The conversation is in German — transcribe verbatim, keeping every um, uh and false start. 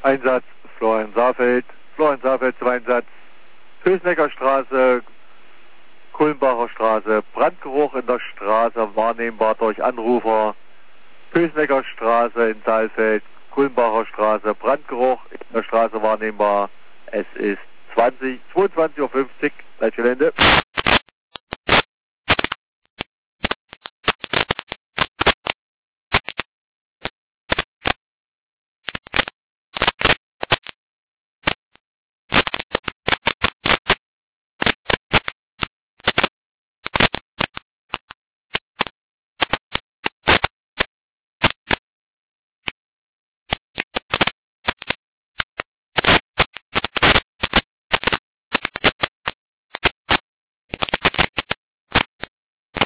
Einsatz Florian Saarfeld. Florian Saarfeld zum Einsatz. Hösnecker Straße, Kulmbacher Straße. Brandgeruch in der Straße wahrnehmbar durch Anrufer. Hösnecker Straße in Saalfeld, Kulmbacher Straße. Brandgeruch in der Straße wahrnehmbar. Es ist zwanzig, zweiundzwanzig Uhr fünfzig. Gleich Gelände.